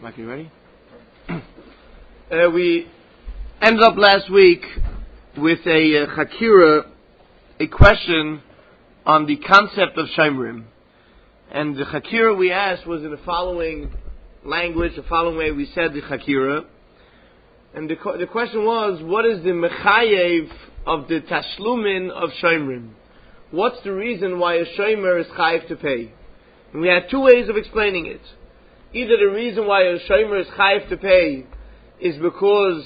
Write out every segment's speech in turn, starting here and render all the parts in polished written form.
Mike, you ready? We ended up last week with a chakira, a question on the concept of shomrim. And the chakira we asked was in the following language, the following way we said the chakira. And the question was, what is the mechayev of the tashlumin of shomrim? What's the reason why a shomer is chayev to pay? And we had two ways of explaining it. Either the reason why a shomer is chayev to pay is because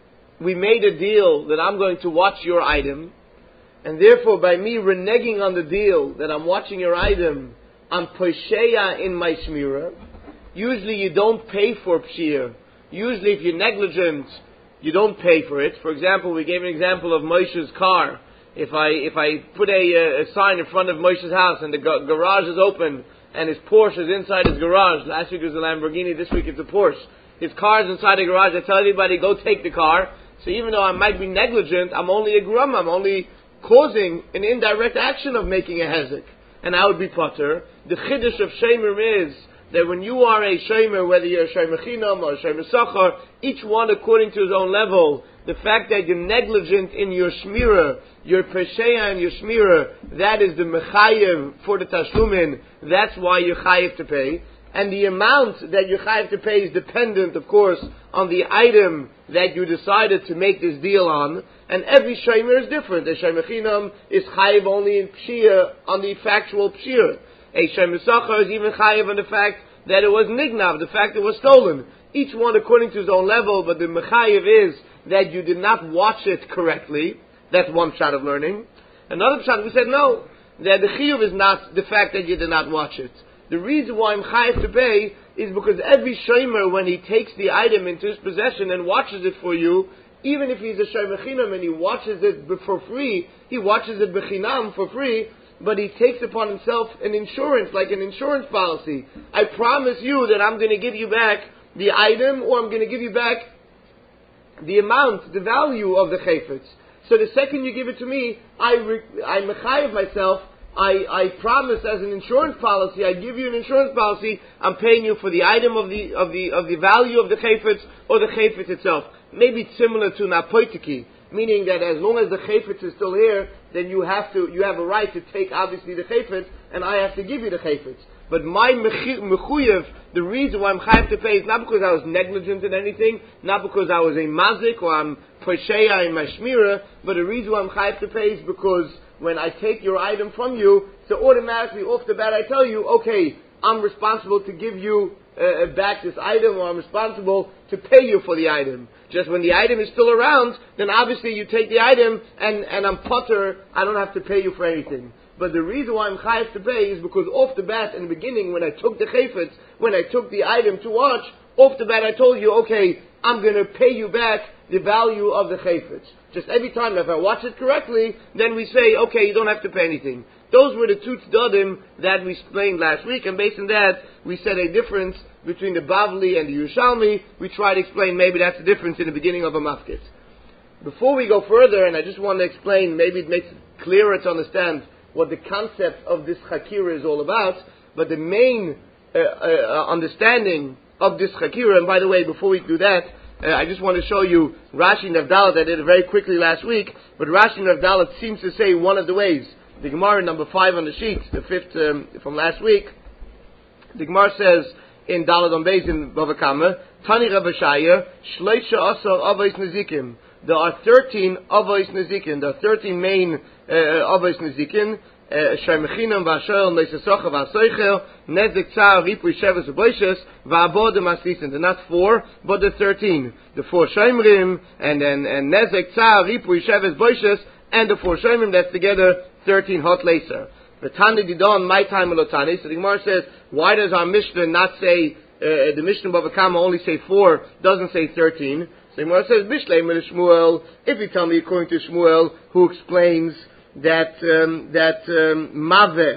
we made a deal that I'm going to watch your item, and therefore by me reneging on the deal that I'm watching your item, I'm posheya in my shmira. Usually you don't pay for pshir. Usually if you're negligent, you don't pay for it. For example, we gave an example of Moshe's car. If I put a sign in front of Moshe's house and the garage is open and his Porsche is inside his garage, last week it was a Lamborghini, this week it's a Porsche. His car is inside the garage, I tell everybody, go take the car. So even though I might be negligent, I'm only a grum, I'm only causing an indirect action of making a hezek. And I would be potter. The chiddush of shomer is that when you are a shomer, whether you're a shomer chinam or a shomer sachar, each one according to his own level, the fact that you're negligent in your shmira, your pesheya and your shmira, that is the mechayev for the tashlumin, that's why you're chayev to pay. And the amount that you're chayev to pay is dependent, of course, on the item that you decided to make this deal on. And every shomer is different. A shomer chinam is chayev only in pshir, on the factual pshir. A shomer sachar is even chayev on the fact that it was nignav, the fact it was stolen. Each one according to his own level, but the mechayev is that you did not watch it correctly. That's one shot of learning. Another shot, we said no, that the chiyuv is not the fact that you did not watch it. The reason why I'm chayev to pay is because every shomer, when he takes the item into his possession and watches it for you, even if he's a shomer chinam and he watches it for free, he watches it bechinam for free, but he takes upon himself an insurance, like an insurance policy. I promise you that I'm going to give you back the item, or I'm going to give you back the amount, the value of the chayfetz. So the second you give it to me, I mechayev myself. I promise as an insurance policy. I give you an insurance policy. I'm paying you for the item of the value of the chayfetz or the chayfetz itself. Maybe it's similar to napoitiki, meaning that as long as the chayfetz is still here, then you have a right to take obviously the chayfetz, and I have to give you the chayfetz. But my mechuyev, the reason why I'm chayev to pay is not because I was negligent in anything, not because I was a mazik or I'm posheya in my shmira, but the reason why I'm chayev to pay is because when I take your item from you, so automatically off the bat I tell you, okay, I'm responsible to give you back this item, or I'm responsible to pay you for the item. Just when the item is still around, then obviously you take the item and I'm potter, I don't have to pay you for anything. But the reason why I'm chayev to pay is because off the bat in the beginning, when I took the chayfetz, when I took the item to watch, off the bat I told you, okay, I'm going to pay you back the value of the chayfetz. Just every time if I watch it correctly, then we say, okay, you don't have to pay anything. Those were the two tzedadim that we explained last week, and based on that, we said a difference between the Bavli and the Yerushalmi. We tried to explain maybe that's the difference in the beginning of a mafkit. Before we go further, and I just want to explain, maybe it makes it clearer to understand what the concept of this chakira is all about, but the main understanding of this chakira, and by the way, before we do that, I just want to show you Rashi Navdalat. I did it very quickly last week, but Rashi Navdalat seems to say one of the ways. The Gemara number 5 on the sheet, the fifth from last week, the Gemara says in Dalad on Beis in Bava Kama, Tani Rav Shaya, Shleisha Asar Avos Nezikim. There are 13 Avos Nezikin. There are 13 main Avos Nezikin. Shemechinam v'ashoel meisasachah v'asoichel nezek tzar ripui sheves u'boishes v'abod maslisin. They're not 4, but they're 13. The 4 shemrim and nezek tzar ripui sheves boishes and the 4 shemrim. That's together 13 hot laser. The Tani didon my time elotani. So the Gemara says, why does our Mishnah not say the Mishnah Bava Kama only say 4, doesn't say 13? So the Gemara says Bishlei min Shmuel. If you tell me according to Shmuel, who explains that Maveh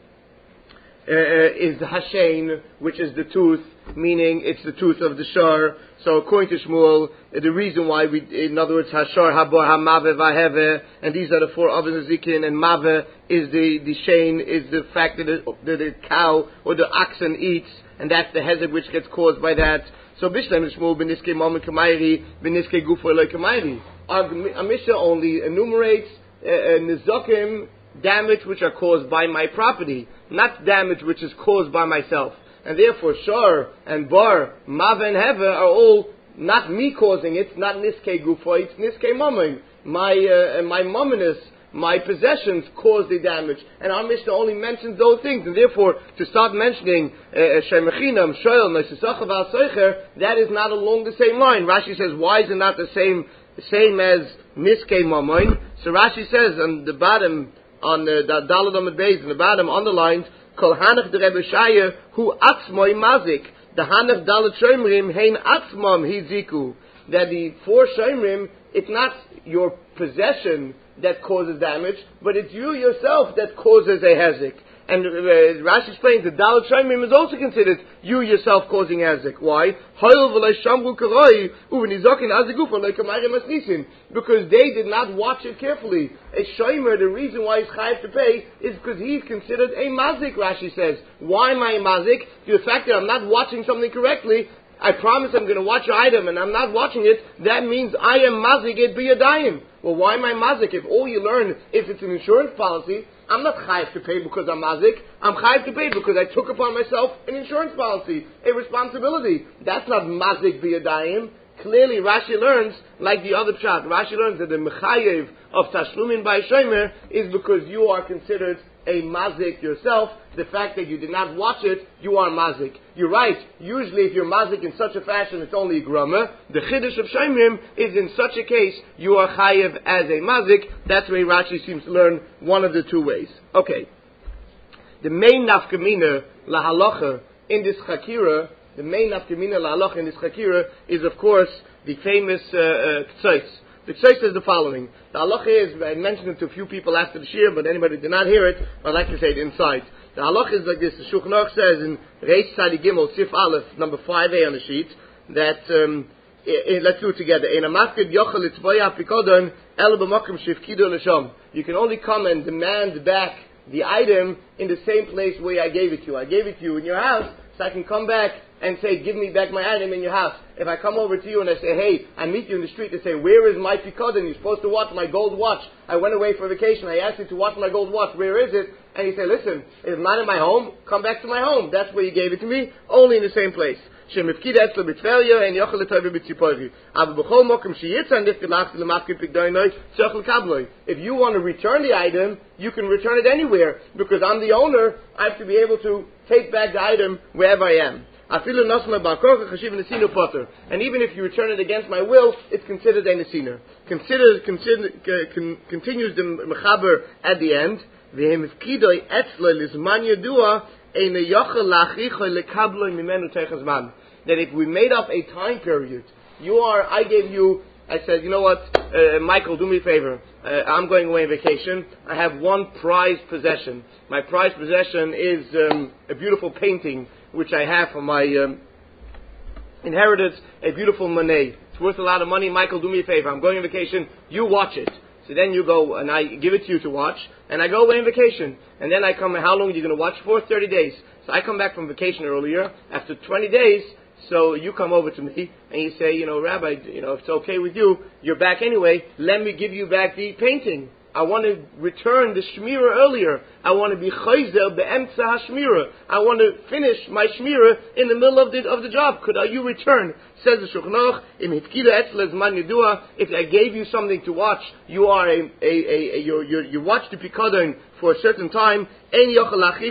is the Hashain, which is the tooth, meaning it's the tooth of the Shar. So according to Shmuel, the reason why in other words, Hashar, Habor, Hamaveh, Vaheveh, and these are the 4 Avos Nezikin, and Maveh is the Shain, is the fact that the cow or the oxen eats, and that's the hezek which gets caused by that. So Bishlam Shmuel beniske moment kamayri beniske gufo loy kamayri. Our Mishnah only enumerates nizokim, damage which are caused by my property, not damage which is caused by myself. And therefore Shor and Bar, Mav and Heva are all not me causing it, not niske gufo, it's niske mamon. My mominus, my possessions cause the damage. And our Mishnah only mentions those things. And therefore, to start mentioning Shemechinam, Shoel, Nesisachav al Seicher, that is not along the same line. Rashi says, why is it not the same as Niske Mamoin? So Rashi says on the bottom, on the Dalad Amud Beis, in the bottom, underlined, Kol Hanach de Rebbe Shaya, Hu Atzmoi Mazik, the Hanach Dalad Shomrim, Hein Atzmom Hiziku. That the 4 Shomrim, it's not your possession that causes damage, but it's you yourself that causes a hezek. And Rashi explains that Dalad Shomrim is also considered you yourself causing hezek. Why? Because they did not watch it carefully. A shomer, the reason why he's chayav to pay is because he's considered a mazik, Rashi says. Why am I a mazik? The fact that I'm not watching something correctly, I promise I'm going to watch your item and I'm not watching it, that means I am mazik it biyadayim. Well, why am I mazik? If all you learn, if it's an insurance policy, I'm not chayav to pay because I'm mazik. I'm chayav to pay because I took upon myself an insurance policy, a responsibility. That's not mazik biyadayim. Clearly, Rashi learns, like the other pshat, Rashi learns that the mechayev of tashlumin by shomer is because you are considered a mazik yourself. The fact that you did not watch it, you are mazik. You're right. Usually, if you're mazik in such a fashion, it's only a grama. The chiddush of shomrim is in such a case, you are chayev as a mazik. That's where Rashi seems to learn one of the 2 ways. Okay. The main nafkamina lahalacha in this chakira, the main nafkamina lahalacha in this chakira is, of course, the famous ktsos. The ktsos is the following. The halacha is, I mentioned it to a few people after the shir, but anybody did not hear it, I'd like to say it inside. The halacha is like this. The Shulchan Aruch says in Reish Tzadi Gimel, Sif Aleph, number 5a on the sheet, that, let's do it together. You can only come and demand back the item in the same place where I gave it to you. I gave it to you in your house, so I can come back and say, give me back my item in your house. If I come over to you and I say, hey, I meet you in the street and say, where is my pikadon? You're supposed to watch my gold watch. I went away for vacation. I asked you to watch my gold watch. Where is it? And you say, listen, it's not in my home. Come back to my home. That's where you gave it to me. Only in the same place. If you want to return the item, you can return it anywhere. Because I'm the owner, I have to be able to take back the item wherever I am. And even if you return it against my will, it's considered a nesina. Continues the mechaber at the end. That if we made up a time period, I said, you know what, Michael, do me a favor. I'm going away on vacation. I have one prized possession. My prized possession is a beautiful painting which I have from my inheritance, a beautiful Monet. It's worth a lot of money. Michael, do me a favor. I'm going on vacation. You watch it. So then you go, and I give it to you to watch, and I go away on vacation. And then I come, how long are you going to watch for? 30 days. So I come back from vacation earlier. After 20 days, so you come over to me, and you say, Rabbi, if it's okay with you, you're back anyway, let me give you back the painting. I want to return the shmira earlier. I want to be chayzer be'emtza hashmira. I want to finish my shmira in the middle of the job. Could you return? Says the Shulchan Aruch, if I gave you something to watch, you are you watch the pikadon for a certain time, then you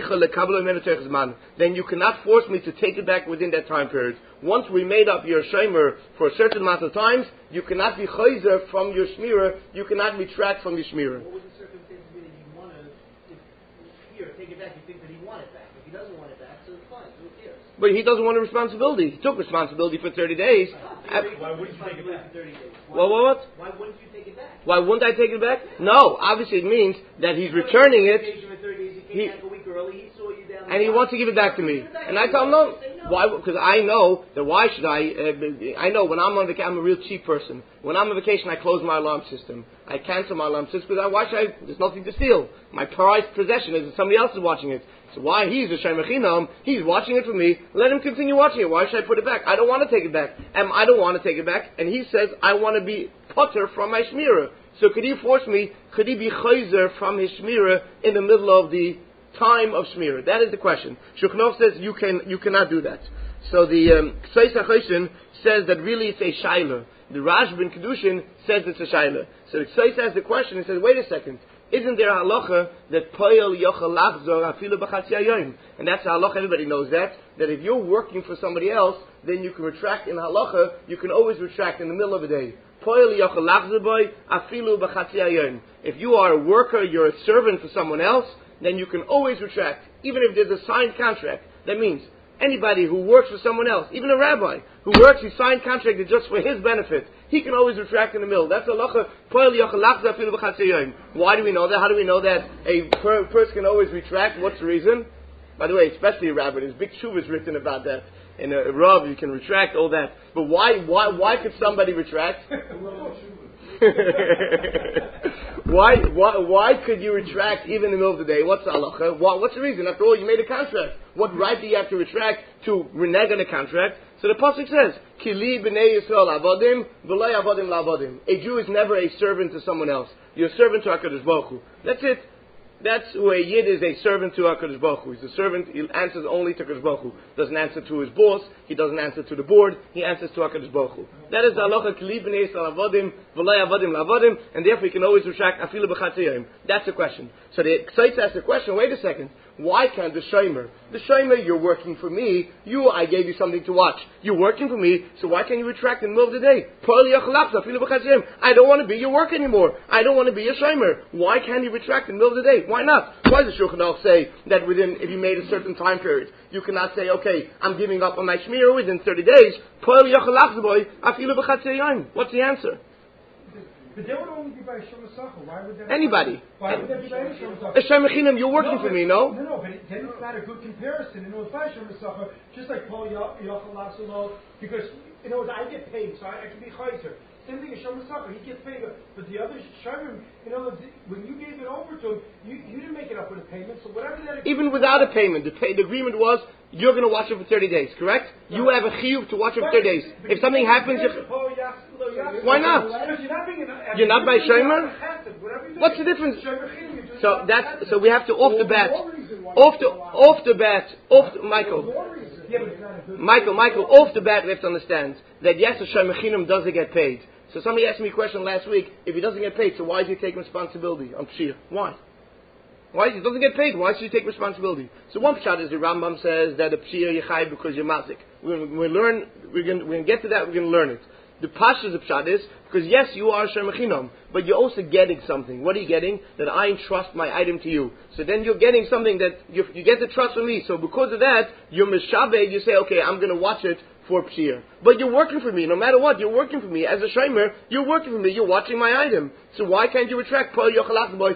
cannot force me to take it back within that time period. Once we made up your shomer for a certain amount of times, you cannot be chayzer from your shmira, you cannot retract from your shmira. What would the circumstances be that you want to take it back? You think that he wants it back. If he doesn't want it back, so it's fine. So who cares? But he doesn't want a responsibility. He took responsibility for 30 days. Why wouldn't you take it back? 30 days. What? Why wouldn't you take it back? Why wouldn't I take it back? No, obviously it means that he's returning it. He came back a week early. He saw you down. And he wants to give it back to me. And I tell him no. Why? Because I know that why should I? I know when I'm on vacation, I'm a real cheap person. When I'm on vacation, I close my alarm system. I cancel my alarm system because why should I? There's nothing to steal. My prized possession is that somebody else is watching it. So why he's a Shomer Chinam, he's watching it for me, let him continue watching it. Why should I put it back? I don't want to take it back. I don't want to take it back, and he says, I want to be potter from my Shmirah. So could he force me, could he be Chayzer from his Shmirah in the middle of the time of Shmirah? That is the question. Shulchan says you cannot do that. So the Ksais HaChoshen says that really it's a Shaila. The Rashba in Kedushin says it's a Shaila. So the Ksais asks the question and says, wait a second, isn't there a halacha that poyel yochel lachzor afilu b'chatzi hayom? And that's a halacha, everybody knows that if you're working for somebody else, then you can retract in halacha, you can always retract in the middle of the day. Poyel yochel lachzor boy afilu b'chatzi hayom. If you are a worker, you're a servant for someone else, then you can always retract, even if there's a signed contract. That means anybody who works for someone else, even a rabbi who works, he signed contract just for his benefit, he can always retract in the middle. That's halacha. Why do we know that? How do we know that a person can always retract? What's the reason? By the way, especially a rabbi, there's big shuvas written about that. In a Rav, you can retract all that. But why could somebody retract? Why could you retract even in the middle of the day? What's the halacha? What's the reason? After all, you made a contract. What right do you have to retract to renege on a contract? So the pasuk says, "Kili b'nei Yisrael avodim v'lei avodim la'avodim." A Jew is never a servant to someone else. You're a servant to HaKadosh Baruch Hu. That's it. That's who a Yid is, a servant to HaKadosh Baruch Hu. He's a servant, he answers only to HaKadosh Baruch Hu. Doesn't answer to his boss, he doesn't answer to the board, he answers to HaKadosh Baruch Hu. That is the halacha, Kli b'nei Yisrael avodim, v'lei avodim la'avodim, and therefore he can always retract, afilu b'chatzi hayom. That's the question. So the Ksais asks the question, wait a second, why can't the Shomer, you're working for me, I gave you something to watch, you're working for me, so why can't you retract in the middle of the day? I don't want to be your work anymore, I don't want to be your Shomer. Why can't you retract in the middle of the day? Why not? Why does the Shulchan Aruch say that if you made a certain time period, you cannot say, okay, I'm giving up on my Shmirah within 30 days, what's the answer? But they would only be by Shomer Sacha. Why would that? Anybody. Why would that be by Shomer Sacha? A Shomer Chinam, you're working for me, no? No, but then it's not a good comparison. In other words, by Shomer Sacha, just like Paul Yochel Lachzor, because in other words, I get paid, so I can be Chayzer. Same thing as Shomer Sacha, he gets paid, but the other Shomer, in other words, when you gave it over to him, you didn't make it up with a payment. So whatever that. Even without a payment, the agreement was you're going to watch it for 30 days, correct? Right. You have a chiyuv to watch it for 30 days. If something happens, why not? You're not by Shomer? What's the difference? So we have to off the bat, Michael, off the bat we have to understand that yes, a Shomer Chinam doesn't get paid. So somebody asked me a question last week, if he doesn't get paid, so why is he taking responsibility on Pshir? Why? Why? He doesn't get paid. Why should he take responsibility? So one pshat is the Rambam says that a pshir yechai because you're mazik. We're going to get to that. We're going to learn it. The pashas of pshat is because yes, you are Shomer Chinam, but you're also getting something. What are you getting? That I entrust my item to you. So then you're getting something that you get the trust from me. So because of that, you're mishabed. You say, okay, I'm going to watch it for pshir. But you're working for me. No matter what, you're working for me. As a Shomer, you're working for me. You're watching my item. So why can't you retract? What? It's more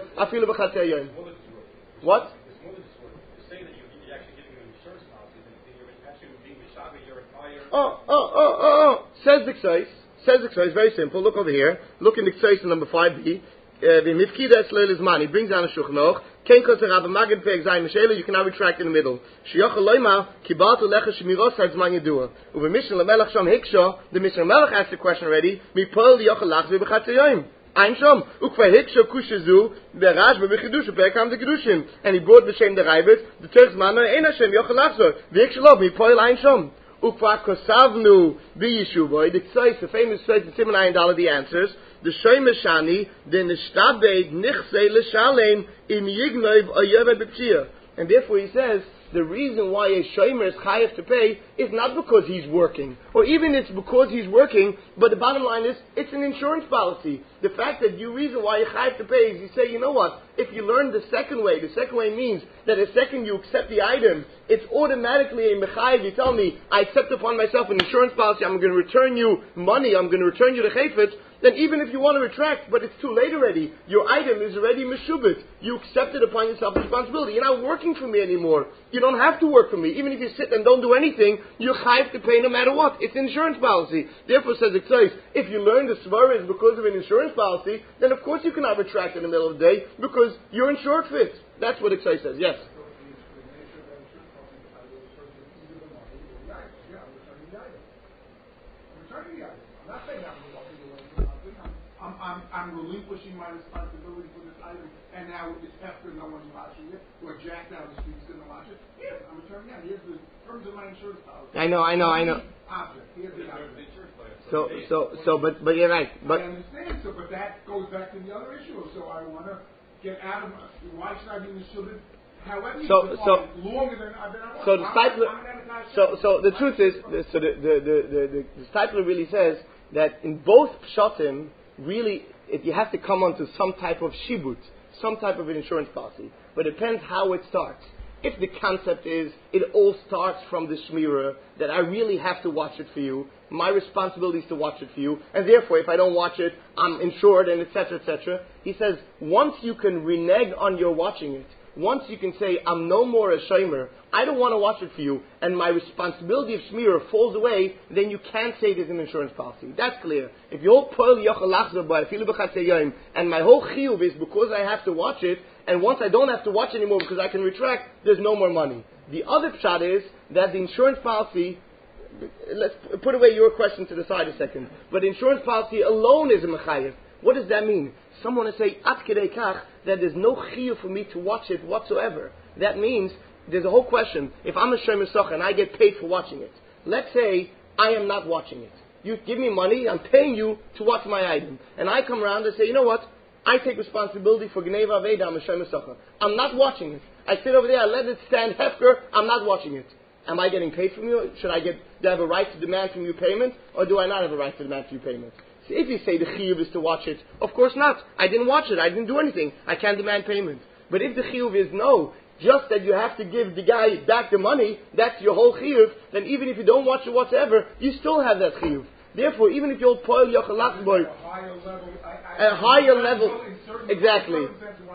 than just work. You're saying that you're actually giving an insurance policy, and you're actually being Mishabeh your entire... Says the Ksais, very simple. Look over here. Look in the Ksais number 5b. He brings down a Shulchan Aruch. You can now retract in the middle. The Mishnah Melech asked the question already. Ein Shom, ukvay hiksha kushazu, berash bechidush bekam de kedushin, and he brought the shem the rabbit, the Turks man ein Hashem yochel lachzor, v'ikshalo mi poil ein Shom, ukva kosavnu b'yishuvoy. The Ksais, the famous Ksais, the Simon $9, the answers. The Shomer Shani, the nishtabed nichse l'shalem im yignov oyev b'pshir, and therefore he says the reason why a Shomer is chayav to pay is not because he's working, or even it's because he's working, but the bottom line is, it's an insurance policy. The fact that the reason why you're chayav to pay is you say, you know what, if you learn the second way means that the second you accept the item, it's automatically a mechayev. You tell me, I accept upon myself an insurance policy, I'm going to return you money, I'm going to return you the chayfetz, then even if you want to retract, but it's too late already, your item is already meshubit. You accepted upon yourself responsibility. You're not working for me anymore. You don't have to work for me. Even if you sit and don't do anything, you're chayav to pay no matter what. It's an insurance policy. Therefore, says it says, if you learn the svara is because of an insurance policy, then of course you cannot retract in the middle of the day because you're insured for it. That's what it says. Yes. I'm relinquishing my responsibility for this item, and now it's after no one's watching it, or Jack down the street's going to watch it. Here, I'm a turn down. Here's the terms of my insurance policy. I know. Object. Here's the object. But you're right. But I understand. But that goes back to the other issue. So I want to get out of why should I be insured? However, longer than I've been out. So the Stipler. So the truth is, the Stipler really says that in both pshatim, really, you have to come onto some type of shibut, some type of an insurance policy. But it depends how it starts. If the concept is, it all starts from the shmirah, that I really have to watch it for you, my responsibility is to watch it for you, and therefore if I don't watch it, I'm insured, and etc., etc. He says, once you can renege on your watching it, once you can say, I'm no more a shomer, I don't want to watch it for you, and my responsibility of shmirah falls away, then you can't say there's an insurance policy. That's clear. If your poil yochel lachzor by afilu b'chatzei yom, and my whole chiyuv is because I have to watch it, and once I don't have to watch anymore because I can retract, there's no more money. The other pshat is that the insurance policy, let's put away your question to the side a second, but the insurance policy alone is a mechayev. What does that mean? Someone will say, at kedei kach, that there's no chiyuv for me to watch it whatsoever. That means, there's a whole question, if I'm a shomer socha and I get paid for watching it, let's say I am not watching it. You give me money, I'm paying you to watch my item. And I come around and say, you know what? I take responsibility for Gneva Veda, I'm a shomer socha. I'm not watching it. I sit over there, I let it stand hefker, I'm not watching it. Am I getting paid from you? Do I have a right to demand from you payment? Or do I not have a right to demand from you payment? So if you say the chiyuv is to watch it, of course not. I didn't watch it. I didn't do anything. I can't demand payment. But if the chiyuv is no, just that you have to give the guy back the money, that's your whole chiyuv, then even if you don't watch it whatsoever, you still have that chiyuv. Therefore, even if you're poil yochel lachzor, a higher level, exactly.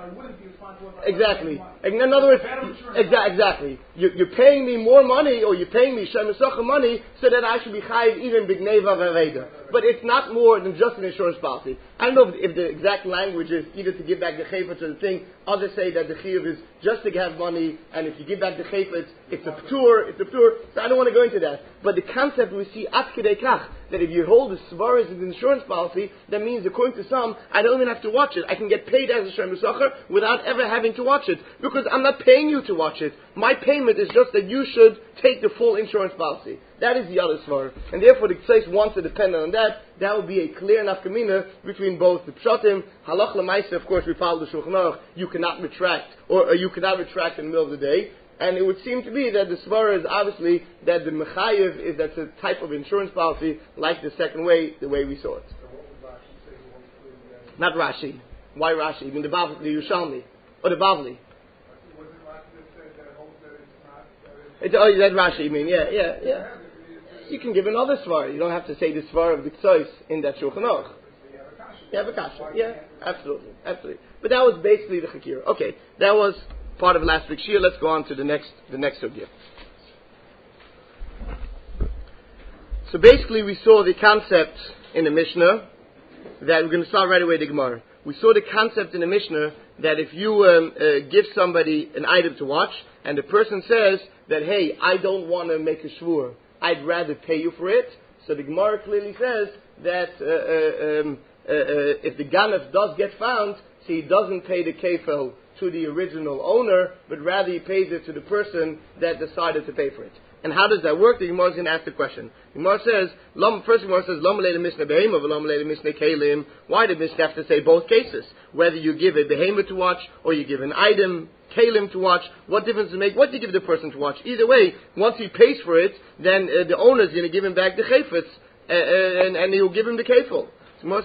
Exactly. In other words, exactly. You're paying me more money, or you're paying me shomer socha money, so that I should be chayiv even b'gneva v'aveda. But it's not more than just an insurance policy. I don't know if the exact language is either to give back the chayfetz to the thing. Others say that the chiyuv is just to have money, and if you give back the chayfetz, it's a p'tur. So I don't want to go into that. But the concept we see at kedei kach, that if you hold the svaras as an insurance policy, that means according to some, I don't even have to watch it. I can get paid as a shomer socha without ever having to watch it, because I'm not paying you to watch it. My payment is just that you should take the full insurance policy. That is the other svar. And therefore the Ktseis wants to depend on that. That would be a clear nafkamina between both the pshatim. Halach l'maisa, of course, we follow the Shulchan Aruch. You cannot retract, or you cannot retract in the middle of the day. And it would seem to be that the svara is obviously that the mechayev is that's a type of insurance policy, like the second way, the way we saw it. Not Rashi. Why Rashi? I mean the Yerushalmi. Or the Bavli. That's Rashi, you mean? Yeah. You can give another svar. You don't have to say the svar of the Ktseis in that Shulchan Aruch. You have a kasha. Yeah, absolutely. But that was basically the Chakira. Okay, that was part of last week's shir. Let's go on to the next sugya. So basically we saw the concept in the Mishnah that we're going to start right away the Gemara. We saw the concept in the Mishnah that if you give somebody an item to watch and the person says that, hey, I don't want to make a shvur, I'd rather pay you for it. So the Gemara clearly says that if the ganef does get found, so he doesn't pay the kefel to the original owner, but rather he pays it to the person that decided to pay for it. And how does that work? The Gemara is going to ask the question. The Gemara says, first Gemara says, why did Mishnah have to say both cases? Whether you give a behemah to watch, or you give an item, kalim to watch, what difference does it make? What do you give the person to watch? Either way, once he pays for it, then the owner is going to give him back the chayfetz, and he'll give him the kefil. If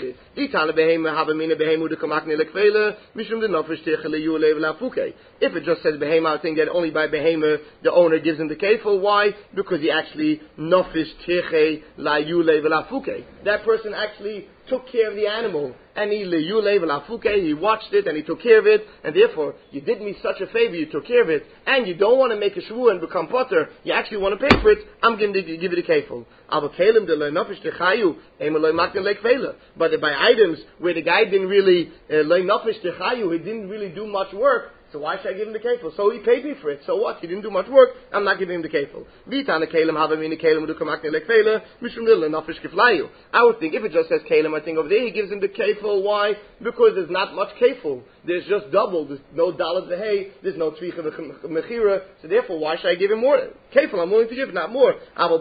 it just says behema, I think that only by behema the owner gives him the kefil. Why? Because he actually nofish tiche la yule v'lafuke. That person actually took care of the animal, and he watched it and he took care of it, and therefore you did me such a favor, you took care of it, and you don't want to make a shvuah and become potter, you actually want to pay for it, I'm going to give you the kefil. But by items where the guy didn't really he didn't really do much work, So why should I give him the kefil? So he paid me for it. So what? He didn't do much work. I'm not giving him the kefil. I would think if it just says kelim, I think over there he gives him the kefil. Why? Because there's not much kefil. There's just double. There's no dalat v'hei. There's no tzvicha v'mechira. So therefore, why should I give him more kefil? I'm willing to give, not more.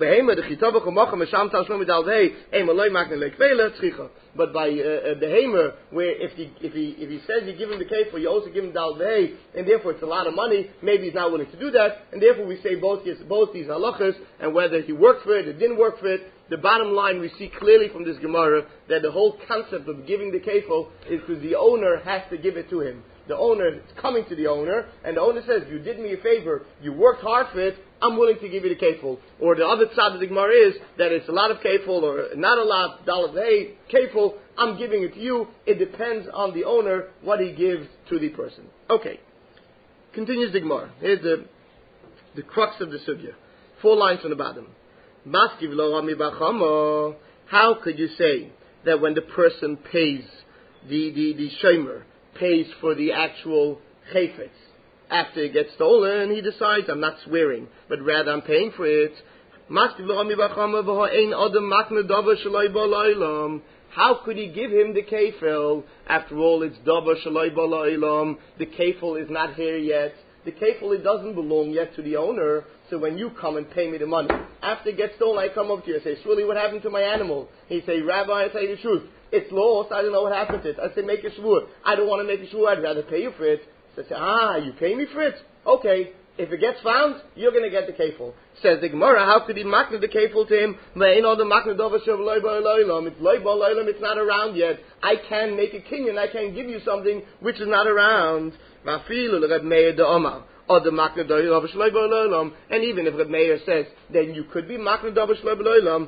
But by behemer, where if he says you give him the kefil, you also give him dal v'hei, and therefore it's a lot of money. Maybe he's not willing to do that, and therefore we say both these halachas, and whether he worked for it or didn't work for it. The bottom line we see clearly from this Gemara that the whole concept of giving the kefil is because the owner has to give it to him. The owner is coming to the owner, and the owner says, "You did me a favor. You worked hard for it. I'm willing to give you the kefil." Or the other side of the Gemara is that it's a lot of kefil or not a lot. Dalat hey kefil. I'm giving it to you. It depends on the owner what he gives to the person. Okay. Continues the Gemara. Here's the crux of the sugya. 4 lines from the bottom. How could you say that when the person pays the shomer pays for the actual chayfetz after it gets stolen, he decides I'm not swearing, but rather I'm paying for it? How could he give him the kefil? After all, it's davar shaloi ba'olam. The kefil is not here yet. The kefil, it doesn't belong yet to the owner. So when you come and pay me the money, after it gets stolen, I come up to you and say, Shmuley, what happened to my animal? He say, Rabbi, I tell you the truth. It's lost. I don't know what happened to it. I say, make a shvur. I don't want to make a shvur. I'd rather pay you for it. So I say, you pay me for it? Okay. If it gets found, you're going to get the kefil. Says the Gemara, how could he makna the kefil to him? It's not around yet. I can make a kinyan. I can give you something which is not around. And even if Reb Meir says, then you could be makna davar shaloi b'lolam.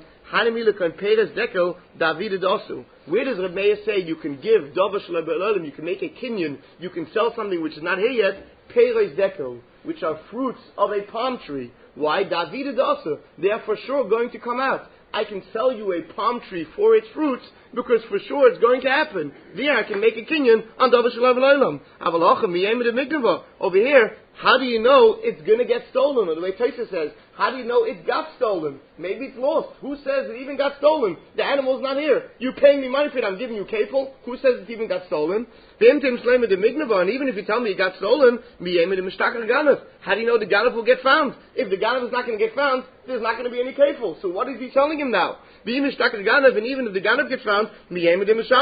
Where does Reb Meir say you can give davar shaloi b'lolam? You can make a kinyan. You can sell something which is not here yet. Peiros dekel, which are fruits of a palm tree. Why? David also. They are for sure going to come out. I can sell you a palm tree for its fruits because for sure it's going to happen. There I can make a kinyan on davar shaloi b'lolam. Over here, how do you know it's going to get stolen? Or the way Taisa says, how do you know it got stolen? Maybe it's lost. Who says it even got stolen? The animal's not here. You paying me money for it. I'm giving you kefil. Who says it even got stolen? And even if you tell me it got stolen, how do you know the ganav will get found? If the ganav is not going to get found, there's not going to be any kefil. So what is he telling him now? And even if the ganav gets found, even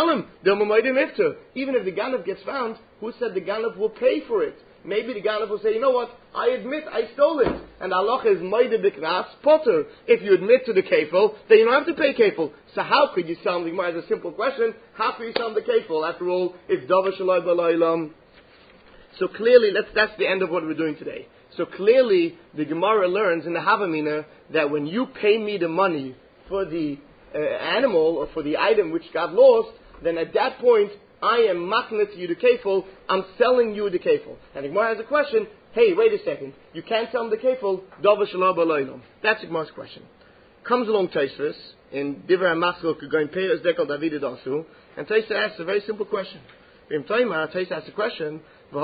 if the ganav gets found, who said the ganav will pay for it? Maybe the ganav will say, you know what, I admit I stole it. And Allah is moide b'knas potter. If you admit to the kefil, then you don't have to pay kefil. So how could you sell him? The Gemara has a simple question. How could you sell him the kefil? After all, it's davar shaloi b'olam. So clearly, that's the end of what we're doing today. So clearly, the Gemara learns in the Havamina that when you pay me the money for the animal or for the item which got lost, then at that point, I am makna to you the kefil, I'm selling you the kefil. And the Gemara has a question, hey, wait a second, you can't sell him the kefil, davar shaloi b'olam. That's the Gemara's question. Comes along Tosfos, in Divrei HaMaschil, going peiros dekel David dasu, and Tosfos asks a very simple question. Tosfos asks a question,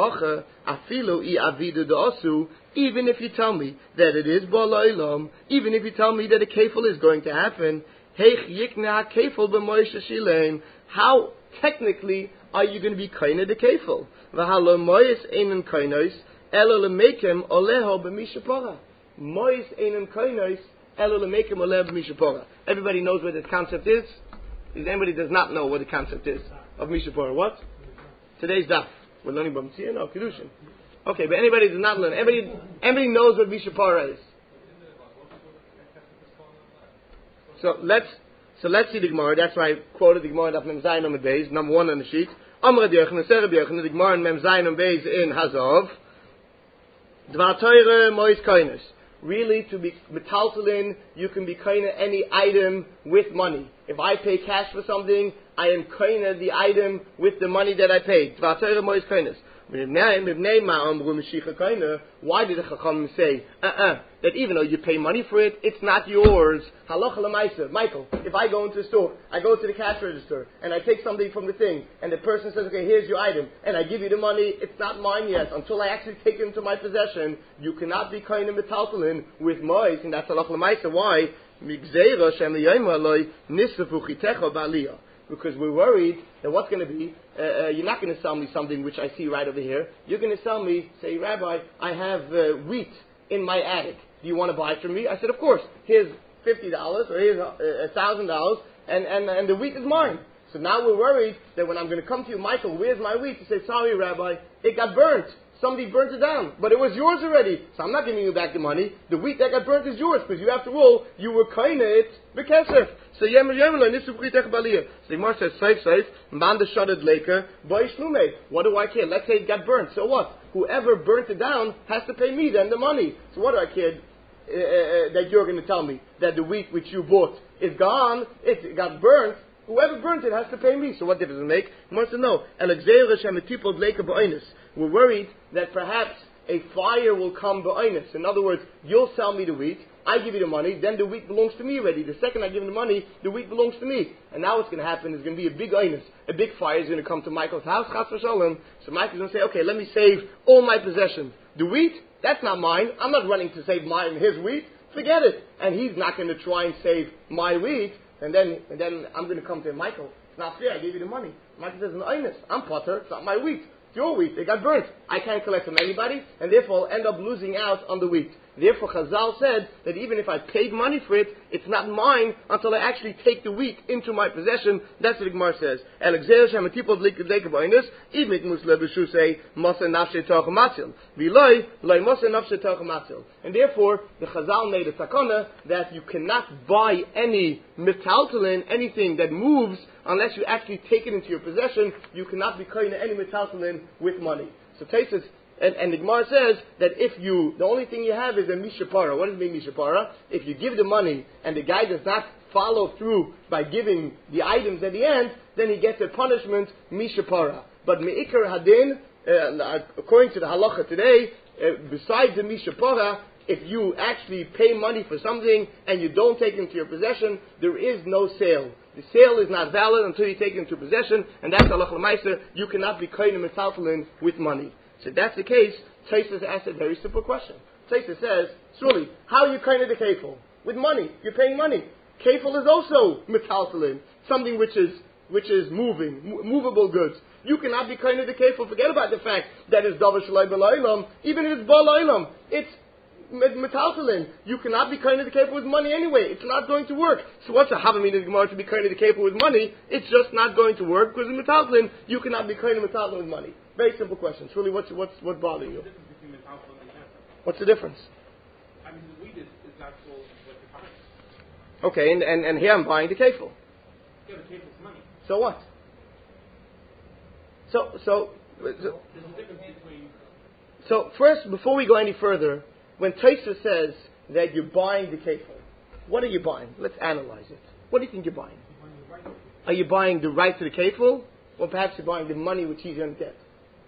even if you tell me that it is b'olam, even if you tell me that a kefil is going to happen, how technically are you going to be kaina the kefil? Everybody knows what this concept is? If anybody does not know what the concept is of Mishapora, what? Today's daf. We're learning about Mitzvah? No, Kedushin. Okay, but anybody does not learn. Everybody knows what Mishapora is. So let's see the Gemara. That's why I quoted the Gemara of Mem Zayin on the base, number 1 on the sheet. Amar Rabbi Yochanan, the Gemara in Mem Zayin on base in Hazov. Dvar Torah Mois Koines. Really, to be metaltalin, you can be koina any item with money. If I pay cash for something, I am koina the item with the money that I paid. Dvar Torah Mois Koines. Why did the Chacham say, that even though you pay money for it, it's not yours? Halacha l'maisa. Michael, if I go into the store, I go to the cash register, and I take something from the thing, and the person says, okay, here's your item, and I give you the money, it's not mine yet. Until I actually take it into my possession, you cannot be kind of metaltalin with mois, and that's halacha l'maisa. Why? Because we're worried that what's going to be, you're not going to sell me something which I see right over here. You're going to sell me, say, Rabbi, I have wheat in my attic. Do you want to buy it from me? I said, of course. Here's $50 or here's $1,000, and the wheat is mine. So now we're worried that when I'm going to come to you, Michael, where's my wheat? You say, sorry, Rabbi, it got burnt. Somebody burnt it down, but it was yours already. So I'm not giving you back the money. The wheat that got burnt is yours, because you, after all, you were kind of it bekesef. So the Gemara says, safe, man the shaded laker, boy shlume. What do I care? Let's say it got burnt. So what? Whoever burnt it down has to pay me then the money. So what do I care that you're going to tell me that the wheat which you bought is gone? It got burnt. Whoever burnt it has to pay me. So what difference does it make? He wants to know. We're worried that perhaps a fire will come ba'inus. In other words, you'll sell me the wheat, I give you the money, then the wheat belongs to me already. The second I give him the money, the wheat belongs to me. And now what's going to happen is going to be a big einus. A big fire is going to come to Michael's house, chas v'shalom. So Michael's going to say, okay, let me save all my possessions. The wheat, that's not mine. I'm not running to save his wheat. Forget it. And he's not going to try and save my wheat. And then I'm going to come to him, Michael, it's not fair, I gave you the money. Michael says, no, einus, I'm potter, it's not my wheat. It's your wheat, it got burnt. I can't collect from anybody, and therefore I'll end up losing out on the wheat. Therefore Chazal said that even if I paid money for it, it's not mine until I actually take the wheat into my possession. That's what the Gemara says. And therefore, the Chazal made a takana that you cannot buy any metaltalin, anything that moves, unless you actually take it into your possession. You cannot be koine any metaltalin with money. So Taisus, and the Gemara says that the only thing you have is a mishapara. What does it mean, mishapara? If you give the money and the guy does not follow through by giving the items at the end, then he gets a punishment, mishapara. But me'ikar hadin, according to the halacha today, besides the mishapara, if you actually pay money for something and you don't take it into your possession, there is no sale. The sale is not valid until you take it into possession, and that's halacha l'maisa. You cannot be koine metaltalin with money. So if that's the case, Taisus asks a very simple question. Taisus says, surely, how are you kind of the kefil? With money. You're paying money. Kefil is also metaltalin, something which is moving, movable goods. You cannot be kind of the kefil. Forget about the fact that it's davar shalai b'laylam. Even if it's b'laylam, it's metaltalin. You cannot be kind of the kefil with money anyway. It's not going to work. So what's the havamina of the Gemara to be kind of the kefil with money? It's just not going to work because in metaltalin, you cannot be kind of metaltalin with money. Very simple question. Truly, what's bothering you? What's the difference? I mean, the wheat is actual what you're buying. Okay, and here I'm buying the kefil. Yeah, the kefel's money. So what? So there's a difference between. So first, before we go any further, when Taisus says that you're buying the kefil, what are you buying? Let's analyze it. What do you think you're buying? Are you buying the right to the kefil, or perhaps you're buying the money which he's going to get?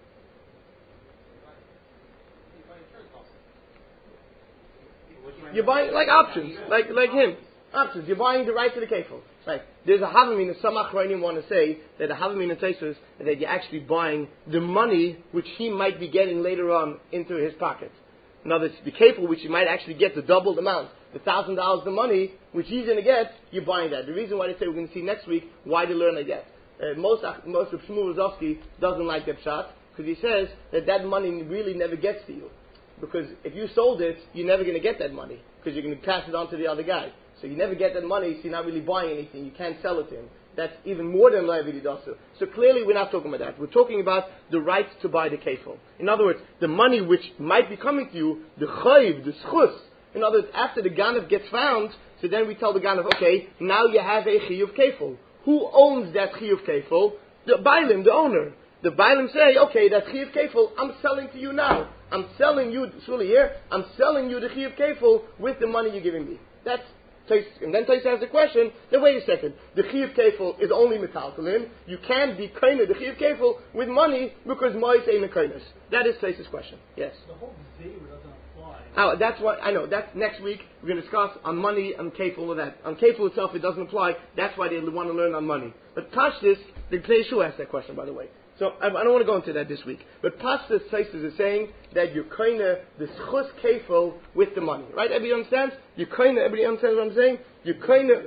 You're buying like options, like him. Options. You're buying the right to the kefil. Right. There's a havamina. Some achrayim want to say that the havamina Taisus that you're actually buying the money which he might be getting later on into his pocket. In other words, the kefil which he might actually get the doubled amount, the $1,000 the money which he's going to get, you're buying that. The reason why they say we're going to see next week why they learn like that. Most of Shmuel Rozovsky doesn't like that shot because he says that money really never gets to you. Because if you sold it, you're never going to get that money because you're going to pass it on to the other guy. So you never get that money, so you're not really buying anything. You can't sell it to him. That's even more than liability dosu. So clearly we're not talking about that. We're talking about the right to buy the kefil. In other words, the money which might be coming to you, the chayiv, the schus. In other words, after the ganav gets found, so then we tell the ganav, okay, now you have a chiyuv kefil. Who owns that chiyuv kefil? The bailim, the owner. The bailim say, okay, that chiyuv kefil, I'm selling to you now. I'm selling you, surely here, I'm selling you the chiyuv kefil with the money you're giving me. That's And then Tais asks the question, then wait a second, the Chiyuv Kefil is only metaltalin. You can't be koine the Chiyuv Kefil with money because Mois ain't a koines. That is Tais' question. Yes. The whole Zera doesn't apply. Oh, that's what, I know, that's next week, we're going to discuss on money and Kefil with that. On Kefil itself, it doesn't apply, that's why they want to learn on money. But Pashtus, the Yeshua asked that question, by the way. So, I don't want to go into that this week. But Pashtus Tais is saying that you're koine the Schus Kefil with the money. Right? Everybody understands? You're koine, everybody understands what I'm saying? You're koine.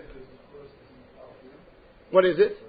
What is it?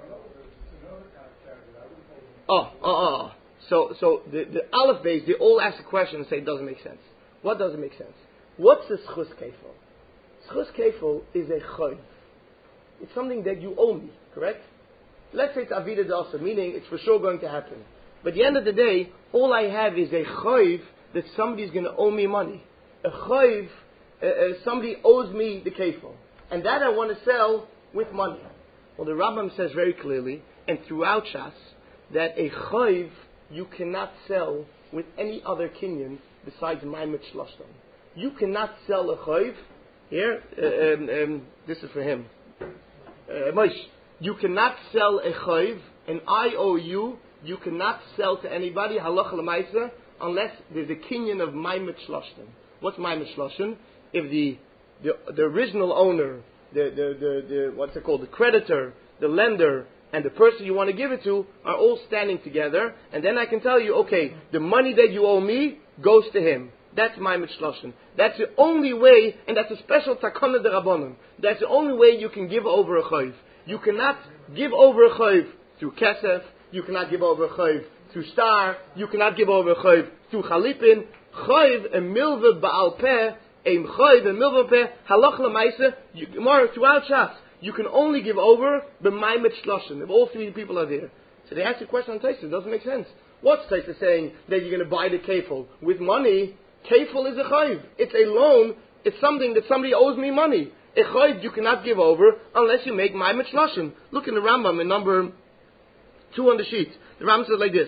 So the Aleph base, they all ask a question and say it doesn't make sense. What doesn't make sense? What's the Schus Kefil? Schus Kefil is a chayv. It's something that you owe me, correct? Let's say it's Avida Dasa, meaning it's for sure going to happen. But at the end of the day, all I have is a chayv that somebody's going to owe me money. A chayv, somebody owes me the kefil. And that I want to sell with money. Well, the Rambam says very clearly, and throughout Shas, that a chayv you cannot sell with any other kinyan besides Maimet Shloshtam. You cannot sell a chayv. Here, this is for him. Moshe. You cannot sell a chayv, an IOU, you cannot sell to anybody, halacha l'maisa, unless there's a kinyan of Maimet Shloshtim. What's Maimet Shloshtim? If the original owner, the what's it called, the creditor, the lender, and the person you want to give it to are all standing together, and then I can tell you, okay, the money that you owe me goes to him. That's Maimet Shloshtim. That's the only way, and that's a special takana d'Rabbanan. That's the only way you can give over a chayv. You cannot give over a chayv through kesef. You cannot give over a chayv through star. You cannot give over a chayv through chalipin. Chayv and milva ba'al peh, ein chayv and milva peh, halach l'maisa. More throughout Shas, you can only give over b'maimet shloshim if all three people are there. So they ask a question on Taisa. It doesn't make sense. What's Taisa saying that you're going to buy the kefil with money? Kefil is a chayv. It's a loan. It's something that somebody owes me money. A chayv you cannot give over unless you make Maimet Shloshim. Look in the Rambam in number 2 on the sheet. The Rambam says like this: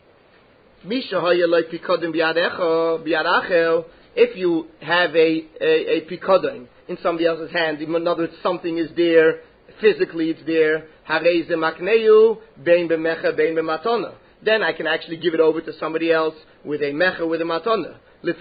if you have a pikodon in somebody else's hand, in other words, something is there, physically it's there, then I can actually give it over to somebody else with a mecha, with a matana.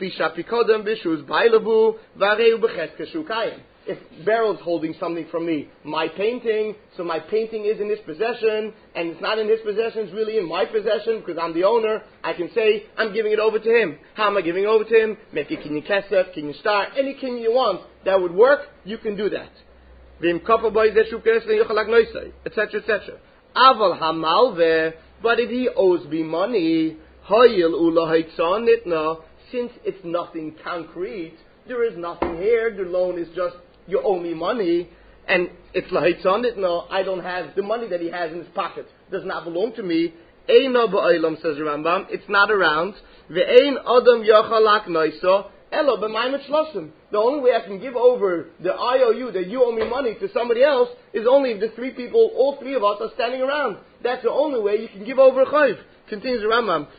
If Beryl's holding something from me, my painting, so my painting is in his possession, and it's not in his possession, it's really in my possession, because I'm the owner, I can say, I'm giving it over to him. How am I giving it over to him? Make a kinyan kesef, kinyan star, any kinyan you want that would work, you can do that. Etc., etc. Aval hamalve, but if he owes me money, since it's nothing concrete, there is nothing here, the loan is just, you owe me money, and it's lahitz it. No, I don't have the money that he has in his pocket. Does not belong to me. Eino ba'olam, says Rambam. It's not around. Ve'ein adam yachalak noiso elo b'maimet shloshim. The only way I can give over the IOU that you owe me money to somebody else is only if the three people, all three of us, are standing around. That's the only way you can give over a chayv. Continues the Rambam.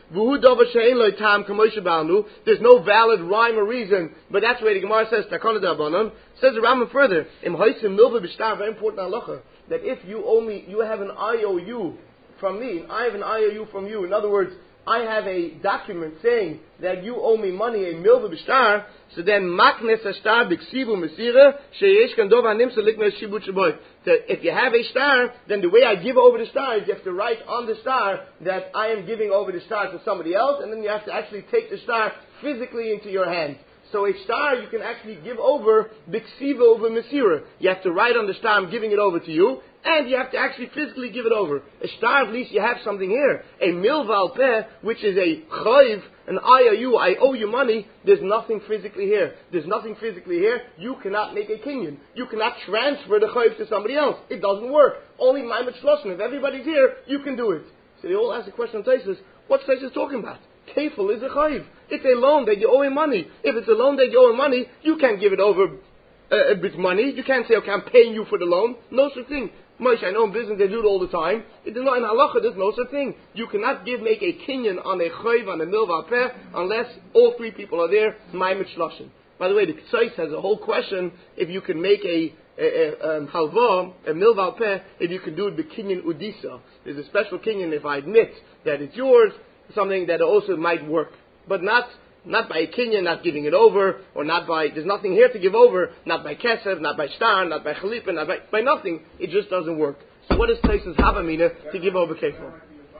There's no valid rhyme or reason, but that's where the Gemara says, says the Rambam further, very important halacha, that if you owe me, you have an IOU from me, and I have an IOU from you. In other words, I have a document saying that you owe me money, a milva b'shtar, so then maknes ashtar b'ksivu mesira sheyesh kan dov hanim selikne shibut sheboy. So if you have a star, then the way I give over the star is you have to write on the star that I am giving over the star to somebody else, and then you have to actually take the star physically into your hand. So a star you can actually give over b'ksivu over mesira. You have to write on the star, I'm giving it over to you, and you have to actually physically give it over. A star, at least you have something here. A milval peh, which is a chayv, an IOU, I owe you money, there's nothing physically here. There's nothing physically here. You cannot make a kinyan. You cannot transfer the chayv to somebody else. It doesn't work. Only Maimet Shloshim. If everybody's here, you can do it. So they all ask the question on Taisus, what's Taisus talking about? Kefil is a chayv. It's a loan that you owe him money. If it's a loan that you owe him money, you can't give it over with money. You can't say, okay, I'm paying you for the loan. No such thing. Moshe, I know in business they do it all the time. It is not in halacha, there's no such thing. You cannot make a kinyan on a chayv, on a milva peh, unless all three people are there, Maimet Shloshim. By the way, the Ksais has a whole question if you can make a halva, a milval peh, if you can do it b'kinyan udisa. There's a special kinyan if I admit that it's yours, something that also might work. But not by a kinyan, not giving it over, or not by, there's nothing here to give over, not by kesef, not by shtar, not by chalipa, not by nothing. It just doesn't work. So what is Taisus Havamina to give over kefil?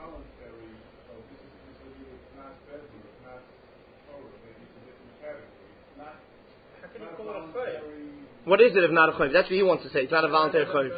What is it if not a chayv? That's what he wants to say. It's not a voluntary chayv.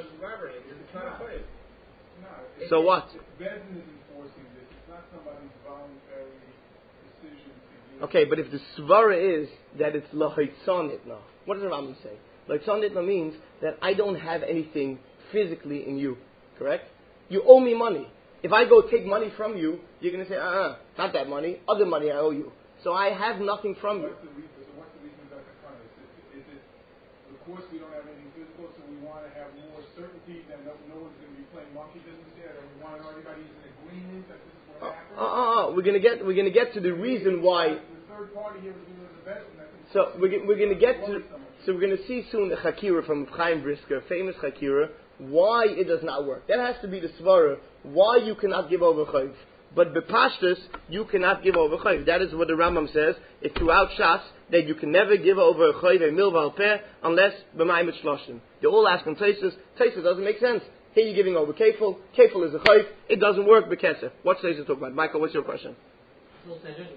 So what? Bedin is enforcing this. It's not somebody's voluntary decision to give. Okay, but if the svara is that it's lahaitzon itna, what does the Rambam say? Lahaitzon itna means that I don't have anything physically in you. Correct? You owe me money. If I go take money from you, you're going to say, not that money, other money I owe you. So I have nothing from you. What's the reason about the kind? Is it, of course, we don't have anything physical, so we want to have more certainty that no one's going to be playing monkey business here, and we want everybody's in agreement that this is what happened. We're going to get to the reason why. The third party here is doing the best, and that's so we're going to get to. So we're going to see soon a chakira from Chaim Brisker, famous chakira, why it does not work. That has to be the svara. Why you cannot give over chayv. But bepashtus, you cannot give over chayv. That is what the Rambam says. It's throughout Shas that you can never give over a chayv, a milval peh, unless b'mayim shloshim. They all ask him Taisus. Taisus doesn't make sense. Here you're giving over kefil. Kefil is a chayv. It doesn't work b'kesef. What's Taisus talking about? Michael, what's your question? The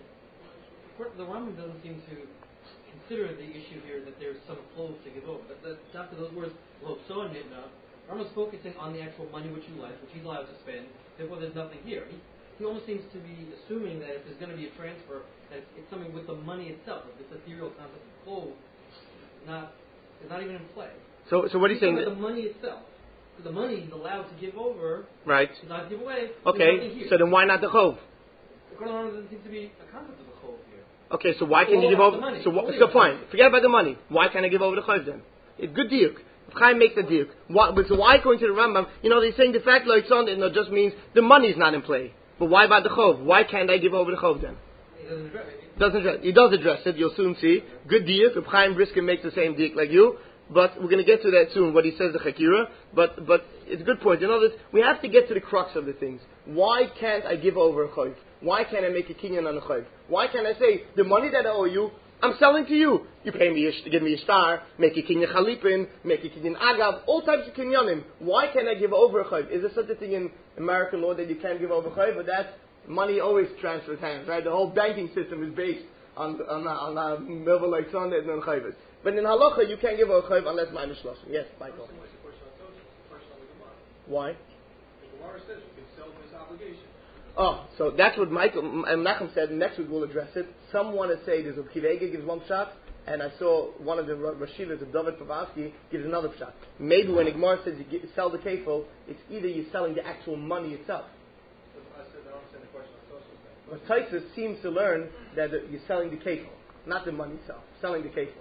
Rambam doesn't seem to consider the issue here that there's some clothes to give over. But after those words, lo so and nitna, Rambam's focusing on the actual money which you left, which he's allowed to spend. Therefore, there's nothing here. He almost seems to be assuming that if there's going to be a transfer, that it's something with the money itself. Like this ethereal concept of clothes is not even in play. So what are you saying? The money itself. So the money he's allowed to give over. Right. He's not to give away. Okay. So then why not the chov? Because there doesn't seem to be a concept of the chov here. Okay. So why can't you give over? So fine. Forget about the money. Why can't I give over the chov then? It's good diuk. Chaim makes a diuk. So why going to the Rambam? They're saying the fact like on it just means the money's not in play. But why about the chov? Why can't I give over the chov then? He doesn't address it. He does address it. You'll soon see. Good diuk. If Chaim Brisker makes the same diuk like you. But we're going to get to that soon, what he says, the Chakira. But it's a good point. We have to get to the crux of the things. Why can't I give over a chayv? Why can't I make a kinyan on a chayv? Why can't I say, the money that I owe you, I'm selling to you. You pay me, give me a star, make a kinyan chalipin, make a kinyan agav, all types of kinyanim. Why can't I give over a chayv? Is there such a thing in American law that you can't give over a chayv? But that's, money always transfers hands, right? The whole banking system is based on milva like Sunday and chayvus. But in halacha, you can't give a chayv unless ma'im shloshim. Yes, Michael. Why? The Gemara says you can sell this obligation. Oh, so that's what Michael Nachum said. Next week we'll address it. Some want to say there's a Kivega gives one shot, and I saw one of the Rashivas of David Pavavsky gives another shot. Maybe when the Gemara says you sell the kefil, it's either you're selling the actual money itself. I said I don't understand the question on social But Taisus seems to learn that you're selling the kefil, not the money itself. Selling the kefil.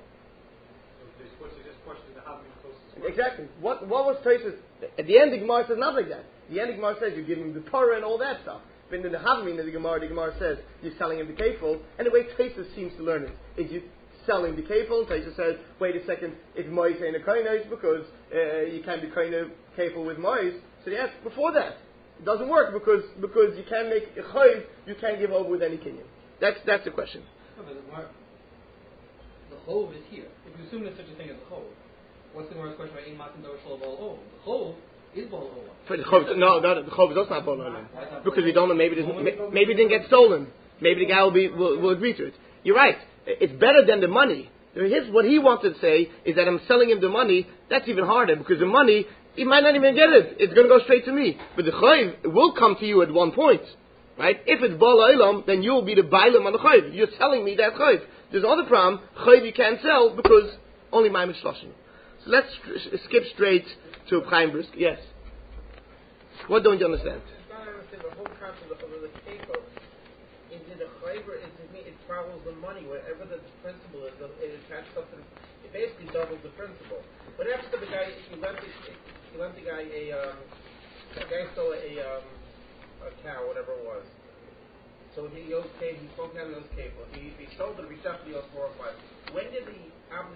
Exactly. What was Taisus? At the end, the Gemara says not like that. At the end, the Gemara says you're giving him the Torah and all that stuff. But in the Havmin of the Gemara says you're selling him the kefil. And the way Taisus seems to learn it is you selling the kefil. Taisus says, wait a second, it's mois ain't a koinos because you can't be kefil with mois. So yes, before that, it doesn't work because you can't make a chayv, you can't give over with any kinyan. That's the question. No, but the chov is here. If you assume there's such a thing as a chov, what's the Gemara's question about ein matan davar shel bal olam? The chov is bal olam. No, the chov is also not bal olam because we don't know. Maybe it didn't get stolen. Maybe the guy will agree to it. You're right. It's better than the money. What he wanted to say is that I'm selling him the money. That's even harder because the money he might not even get it. It's going to go straight to me. But the chayv will come to you at one point, right? If it's bal olam, then you'll be the bailam on the chayv. You're selling me that chayv. There's another problem. Chayv you can't sell because only ma'im shloshim. So let's skip straight to Chaim Brisker. Yes. What don't you understand? I don't understand the whole concept of the kefil. Into the chayver, it follows the money. Whatever the principle is, it attaches up to it basically doubles the principle. What happens to the guy, you lent the guy the guy stole a cow, whatever it was. So he spoke down to those kefil. He sold it, he definitely owes 4 or 5. When did the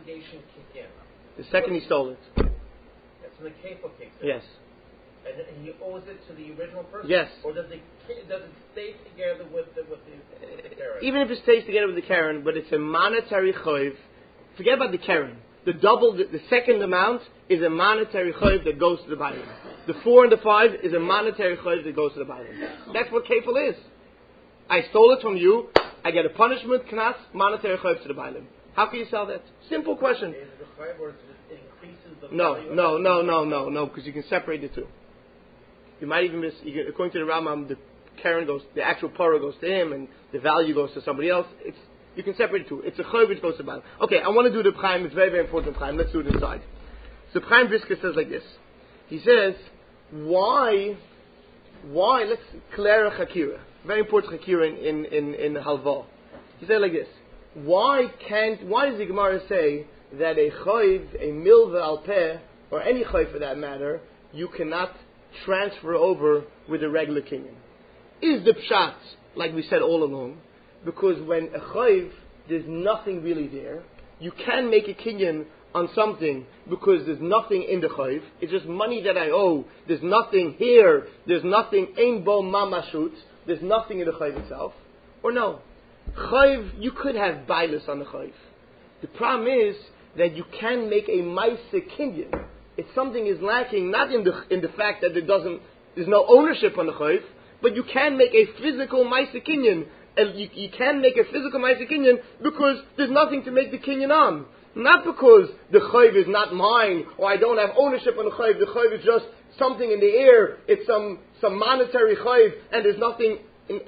obligation kick in? The second he stole it. That's when the kefil kicks in. Yes. And he owes it to the original person? Yes. Or does it stay together with the Karen? Even if it stays together with the Karen, but it's a monetary chayv. Forget about the Karen. The second amount is a monetary chayv that goes to the Bailim. The 4 and the 5 is a monetary chayv that goes to the Bailim. That's what kefil is. I stole it from you. I get a punishment, knas, monetary chayv to the Bailim. How can you sell that? Simple question. Is the chayv or it increases the No, value? because you can separate the two. You might even according to the Rambam, the Karen the actual parah goes to him, and the value goes to somebody else. You can separate the two. It's a chayv which goes to Bailim. Okay, I want to do the Chaim. It's very, very important Chaim. Let's do it inside. So Chaim Brisker says like this. He says, why? Let's clear a chakira. Very important chakira in halva. He said like this. Why does the Gemara say that a chayv, a milva al peh, or any chayv for that matter, you cannot transfer over with a regular kinyan? Is the pshat, like we said all along, because when a chayv, there's nothing really there, you can make a kinyan on something because there's nothing in the chayv, it's just money that I owe, there's nothing here, there's nothing, ein bo mamashut, there's nothing in the chayv itself, or no? Chayv, you could have bailus on the chayv. The problem is that you can make a ma'aseh kinyan. If something is lacking, not in the fact that there's no ownership on the chayv, but you can make a physical ma'aseh kinyan. And you can make a physical ma'aseh kinyan because there's nothing to make the kinyan on. Not because the chayv is not mine, or I don't have ownership on the chayv. The chayv is just something in the air. It's some monetary chayv, and there's nothing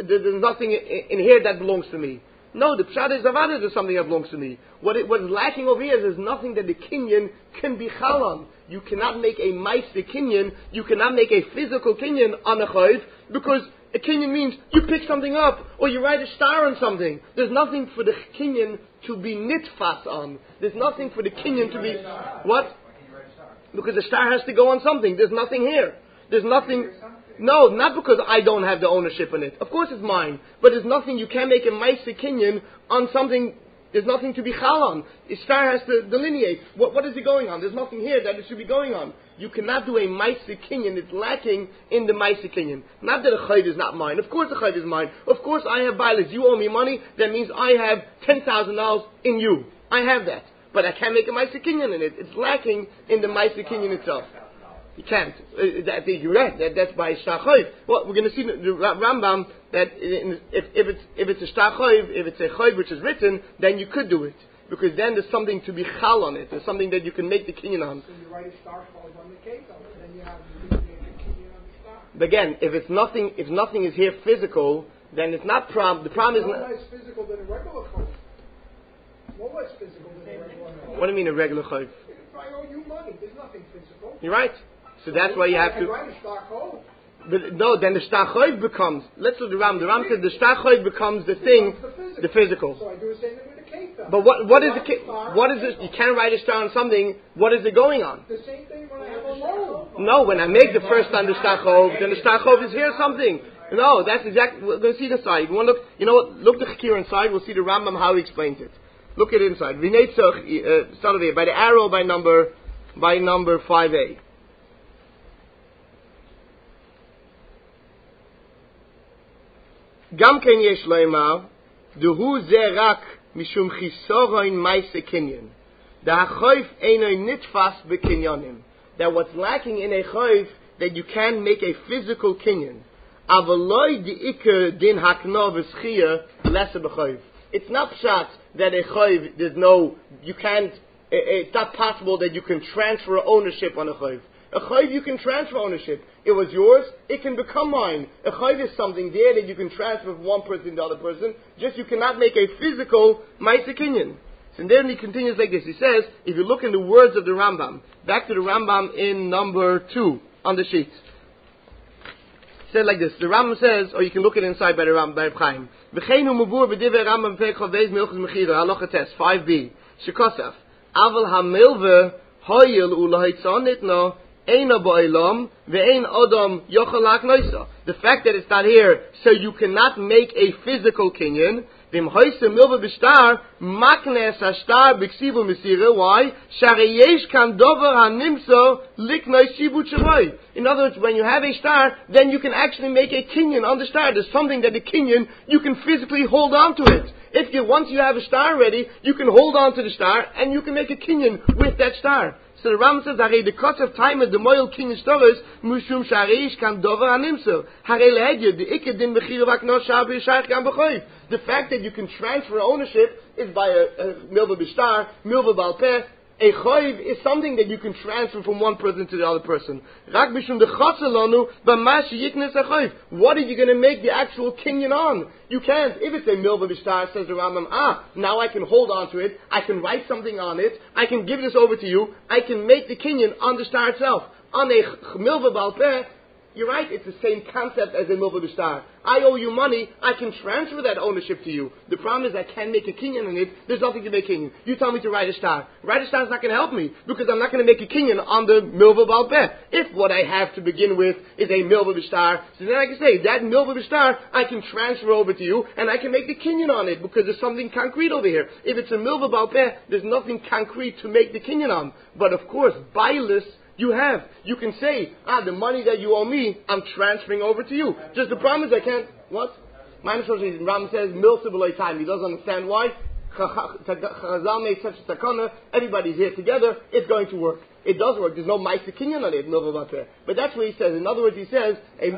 in here that belongs to me. No, the pshat is avada is something that belongs to me. What is lacking over here is there's nothing that the kinyan can be chal on. You cannot make a ma'aseh kinyan. You cannot make a physical kinyan on a chayv because a kinyan means you pick something up or you write a star on something. There's nothing for the kinyan to be nitfas on. There's nothing for the kinyan to be what? Because the star has to go on something. There's nothing here. There's nothing. No, not because I don't have the ownership in it. Of course it's mine. But there's nothing, you can't make a ma'aseh kinyan on something, there's nothing to be chal on. The star has to delineate. What is it going on? There's nothing here that it should be going on. You cannot do a ma'aseh kinyan. It's lacking in the ma'aseh kinyan. Not that a chayv is not mine. Of course the chayv is mine. Of course I have bailus. You owe me money. That means I have $10,000 in you. I have that. But I can't make a ma'aseh kinyan in it. It's lacking in the ma'aseh kinyan itself. You can't. You're right. That's by shtachoiv. Well, we're going to see the Rambam that if it's a shtachoiv, if it's a choiv which is written, then you could do it because then there's something to be chal on it. There's something that you can make the kinyan on. So you write a star falls on the cake, and then you have the kinyan on the star. But again, if nothing is here physical, then it's not problem. The problem is not less physical than a regular choiv. No less physical than a regular choiv. What do you mean a regular choiv? If I owe you money, there's nothing physical. You're right. So that's why you have to. But no, then the shtachoiv becomes. Let's do the Ram. The Ram says the shtachoiv becomes the thing, the physical. So I do the same thing with the cake. But what is the cake? What is it? You can't write a star on something. What is it going on? The same thing when I have a loan. No, when I make the first time the shtachoiv, then the shtachoiv is here something. No, that's exactly. We're going to see the side. You want to look? You know what? Look the chakir inside. We'll see the Rambam how he explains it. Look at it inside. Start over here by the arrow by number 5a. גם כן יש לומר, דהו זה רק משום חיסורון מa'aseh kinyan. דהחויף אינו נתפס בקניונים. That what's lacking in a chayv, that you can make a physical kinyan. אבל לא דאיקר דין הקנה וזכייה lesser b'chayv. It's not pshat that a chayv, it's not possible that you can transfer ownership on a chayv. A chayv you can transfer ownership. It was yours, it can become mine. A chayv is something there that you can transfer from one person to the other person, just you cannot make a physical ma'aseh kinyan. So then he continues like this. He says, if you look in the words of the Rambam, back to the Rambam in number 2 on the sheet. He said like this. The Rambam says, or you can look it inside by the Rambam, by Chaim. V'cheinu mubur b'divrei Rambam perek chavez milchus mechira halacha tes 5b shekosaf aval hamilve hoyel ulahitzon itno. The fact that it's not here, so you cannot make a physical kinyan, Dem hoise milva b'shtar, makne es hashtar b'ksivu mesira. Why? Shari yesh kan dover hanimso liknoi shibut shavoi. In other words, when you have a star, then you can actually make a kinyan on the star. There's something that the kinyan, you can physically hold on to it. Once you have a star ready, you can hold on to the star, and you can make a kinyan with that star. So the Ram says, "Harei the cut of time of the moil kinyan stores mushum shareish kan dover hanimso harei lehedye the ikedim bechira vaknos shavi shaych gam b'choiv." The fact that you can transfer ownership is by a milva b'shtar, milva balpeh. A choiv is something that you can transfer from one person to the other person. Rak b'shum the chasalonu b'mash yiknes a choiv. What are you going to make the actual kinyan on? You can't. If it's a milva b'shtar, says the Rambam, now I can hold on to it, I can write something on it, I can give this over to you, I can make the kinyan on the star itself. On a milva balpeh, you're right, it's the same concept as a milva b'shtar. I owe you money, I can transfer that ownership to you. The problem is I can't make a kinyan on it, there's nothing to make kinyan. You tell me to write a star. Write a star is not going to help me, because I'm not going to make a kinyan on the milva balpeh. If what I have to begin with is a milva b'shtar, so then I can say, that milva b'shtar, I can transfer over to you, and I can make the kinyan on it, because there's something concrete over here. If it's a milva balpeh, there's nothing concrete to make the kinyan on. But of course, bailus, you can say, the money that you owe me, I'm transferring over to you. Just the problem is I can't, what? Ram says, milsa b'loi time. He doesn't understand why. Chazal made such a takana, everybody's here together, it's going to work. It does work. There's no ma'aseh kinyan on it, milva balpeh. But that's what he says. In other words, he says,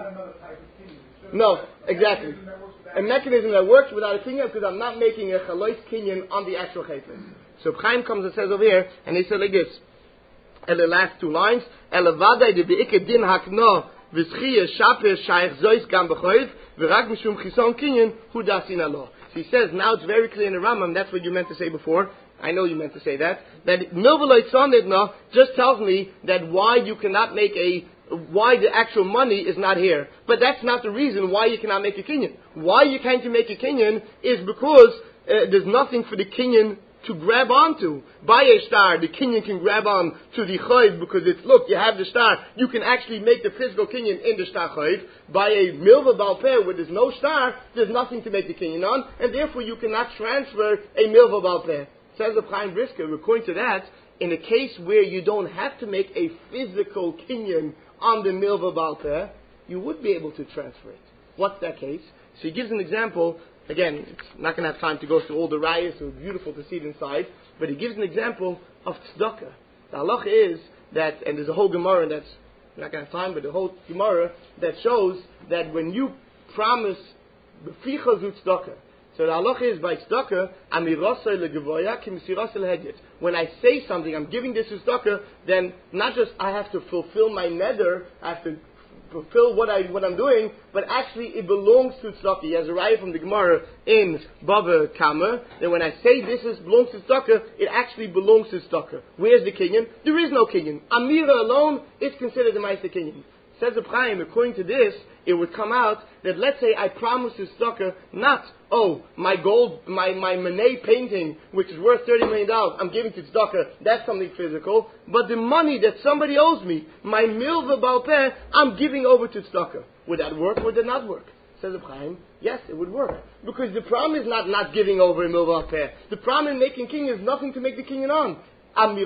no, exactly. A mechanism that works without a kinyan, because I'm not making a chalois kinyan on the actual chayfetz. So Chaim comes and says over here, and he said like this, and the last two lines, Elevadai de beike din hakno v'schiyah shaper shaykh zois gam b'choiv v'rak mishum chison kinyan hu dasin alo. So he says, now it's very clear in the Rambam, that's what you meant to say before, I know you meant to say that milva loitzonedna just tells me that why you cannot make why the actual money is not here. But that's not the reason why you cannot make a kinyan. Why you can't make a kinyan is because there's nothing for the kinyan to grab onto. By a star, the kinyan can grab on to the chayv because it's, look, you have the star, you can actually make the physical kinyan in the star chayv. By a milva balpeh where there's no star, there's nothing to make the kinyan on, and therefore you cannot transfer a milva balpeh. Says the Chaim Brisker, according to that, in a case where you don't have to make a physical kinyan on the milva balpeh, you would be able to transfer it. What's that case? So he gives an example. Again, it's not going to have time to go through all the rayas, so it's beautiful to see it inside, but he gives an example of tzedakah. The halacha is that, and there's a whole Gemara that's, we're not going to have time, but the whole Gemara that shows that when you promise b'ficha zu tzedakah, so the halacha is by tzedakah, amirosay legevoya kimisirosay lehedyet. When I say something, I'm giving this to tzedakah, then not just I have to fulfill my neder, I have to fulfill what I'm doing, but actually it belongs to tzedakah. He has a raya from the Gemara in Bava Kama that when I say this belongs to tzedakah, it actually belongs to tzedakah. Where's the kinyan? There is no kinyan. Amira alone is considered the ma'aseh kinyan. Says the Chaim, according to this, it would come out that let's say I promise to tzedakah not, my gold, my Manet painting, which is worth $30 million, I'm giving to tzedakah, that's something physical, but the money that somebody owes me, my milva balpeh, I'm giving over to tzedakah. Would that work? Would that not work? Says the Chaim, yes, it would work. Because the problem is not giving over a milva balpeh. The problem in making king is nothing to make the kinyan on. You don't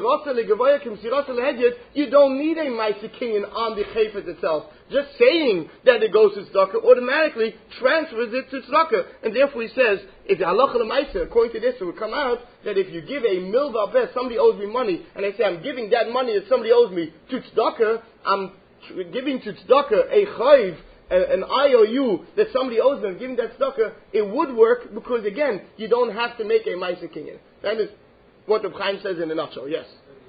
need a ma'aseh kinyan on the chayfetz itself. Just saying that it goes to tzedakah automatically transfers it to tzedakah. And therefore he says, if the halacha l'maaseh, according to this, it would come out that if you give a milva balpeh, somebody owes me money, and I say I'm giving that money that somebody owes me to tzedakah, I'm giving to tzedakah a chayv, an IOU that somebody owes me, I'm giving that tzedakah, it would work because again, you don't have to make a ma'aseh kinyan. That is what the Chaim says in a nutshell, yes.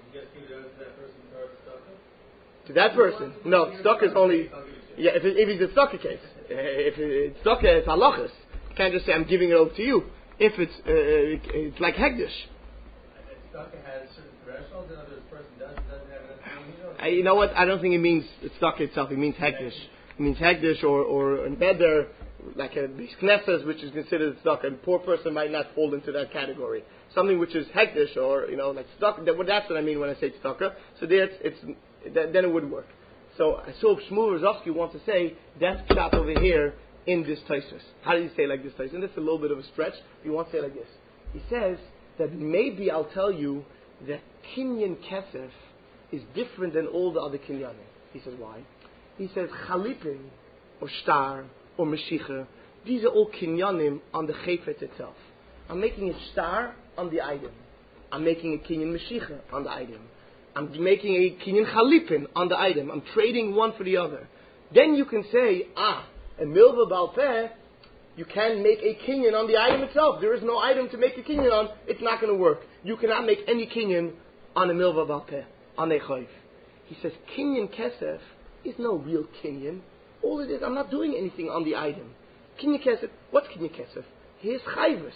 To that person? No, tzedakah is only, if it's a tzedakah case. If it's tzedakah, it's halachas. You can't just say, I'm giving it over to you. If it's like hegdish. Tzedakah has certain thresholds, and other person doesn't have enough. You know what? I don't think it means tzedakah itself. It means hegdish. It means hegdish or a neder, like a knesses, which is considered tzedakah. A poor person might not fall into that category. Something which is hektish or like tzedakah. That's what I mean when I say tzedakah. So there, then it would work. So I saw Shmuel Rozovsky wants to say that shot over here in this Tosfos. How did he say like this Tosfos? And this is a little bit of a stretch. He wants to say like this. He says that maybe I'll tell you that Kinyan Kesef is different than all the other Kinyanim. He says, why? He says, Chalipin, or Shtar, or Meshicha, these are all Kinyanim on the Chayfet itself. I'm making a Shtar on the item. I'm making a Kinyan Meshicha on the item. I'm making a Kinyan Chalipin on the item. I'm trading one for the other. Then you can say, a Milva Baal Peh, you can make a Kinyan on the item itself. There is no item to make a Kinyan on. It's not going to work. You cannot make any Kinyan on a Milva Baal Peh, on a Chayv. He says, Kinyan Kesef is no real Kinyan. All it is, I'm not doing anything on the item. Kinyan Kesef, what's Kinyan Kesef? Here's Chayvus.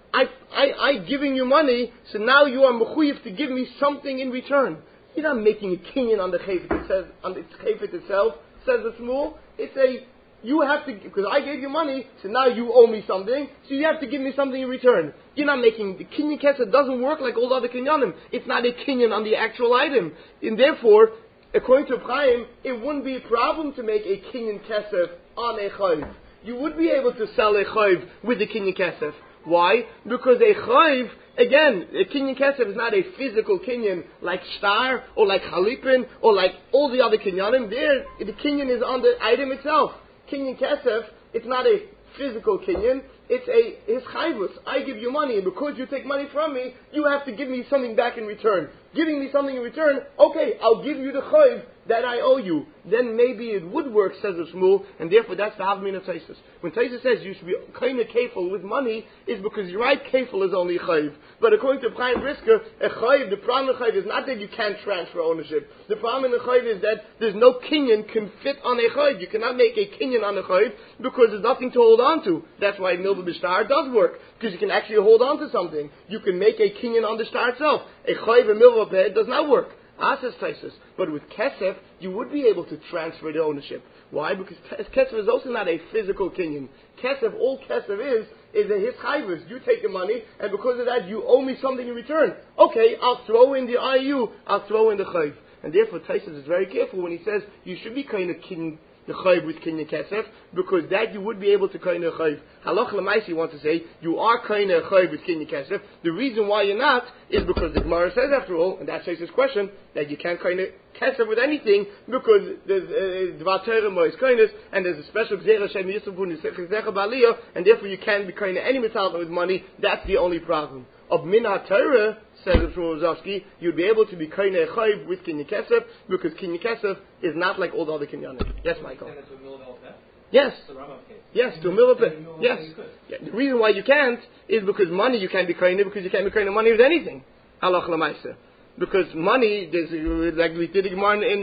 I giving you money, so now you are mechuyev to give me something in return. You're not making a Kinyan on the Chayvus. It says, on the Chayvus itself, says the Shmuel, it's a, you have to, because I gave you money, so now you owe me something, so you have to give me something in return. You're not making, the Kinyan Kesef doesn't work like all the other Kinyanim. It's not a Kinyan on the actual item. And therefore, according to Chaim, it wouldn't be a problem to make a Kinyan Kesef on a Chayv. You would be able to sell a Chayv with a Kinyan Kesef. Why? Because a Chayv, again, a Kinyan Kesef is not a physical Kinyan like Shtar, or like Chalipin, or like all the other Kinyanim. There, the Kinyan is on the item itself. Kinyan Kesef, it's not a physical Kinyan, it's Chayvus. I give you money, and because you take money from me, you have to give me something back in return. Giving me something in return, okay, I'll give you the Chayv that I owe you. Then maybe it would work, says the Shmuel, and therefore that's the Havmin of Tosfos. When Tosfos says you should be kind of kefil with money, is because you're right, kefil is only Chayv. But according to Chaim Brisker, a Chayv, the problem in Chayv is not that you can't transfer ownership. The problem in the Chayv is that there's no Kinyan can fit on a Chayv. You cannot make a Kinyan on a Chayv because there's nothing to hold on to. That's why Milva B'Shtar does work, because you can actually hold on to something. You can make a Kinyan on the Shtar itself. A Chayv and Milva B'Shtar does not work. Asas Tosfos. But with Kesef, you would be able to transfer the ownership. Why? Because Kesef is also not a physical Kinyan. Kesef, all Kesef is a his chayvus. You take the money, and because of that, you owe me something in return. Okay, I'll throw in the IU, I'll throw in the chayv. And therefore, Tosfos is very careful when he says you should be kind of Kinyan, the chayv with Kinyan Kesef, because that you would be able to kind of chayv. Halach l'maisi wants to say you are kind of chayv with Kinyan Kesef. The reason why you're not is because the Gemara says, after all, and that's his question, that you can't kind of Kesef with anything because there's Dvar Torah Mois Koines, and there's a special Gzera Shem Yisuf Zecha B'Aliyah, and therefore you can't be kind of any metal with money. That's the only problem. Of Min HaTorah, says Shmuel Rozovsky, you'd be able to be kind of chayv with Kinyan Kesef because Kinyan Kesef is not like all the other Kinyanim. Yes, Michael. Yes. Yes, to a Milva Peh. Yes. Yeah, the reason why you can't is because money you can't be kind of, because you can't be kind of money with anything. Halach l'maisa. Because money, there's like we did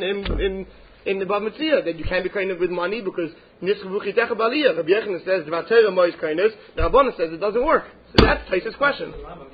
in the Bava Metzia, that you can't be kind of with money because Nischavuchi Techa B'Aliyah. Rabbi Yochanan says Dvar Torah Mois Koines. The Rabbanan says it doesn't work. So that's Tosfos' question.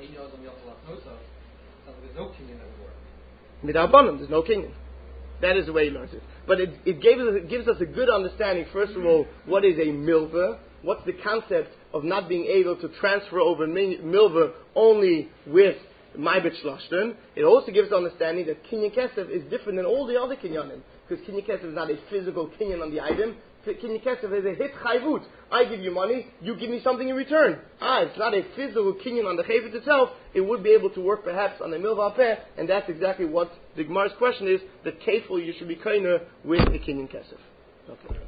With Rabbanan, there's no Kinyan. That is the way he learns it. But it gives us a good understanding, first of all, what is a milva, what's the concept of not being able to transfer over milva only with Maibet Shloshten. It also gives us understanding that Kinyan Kesef is different than all the other Kinyanim, because Kinyan Kesef is not a physical Kinyan on the item. Kinyan Kesef is a hit chayvut. I give you money, you give me something in return. It's not a physical Kinyan on the chayvut itself. It would be able to work perhaps on the Milva Peh, and that's exactly what the Gemara's question is, that kefil you should be kind with the Kinyan Kesef. Okay.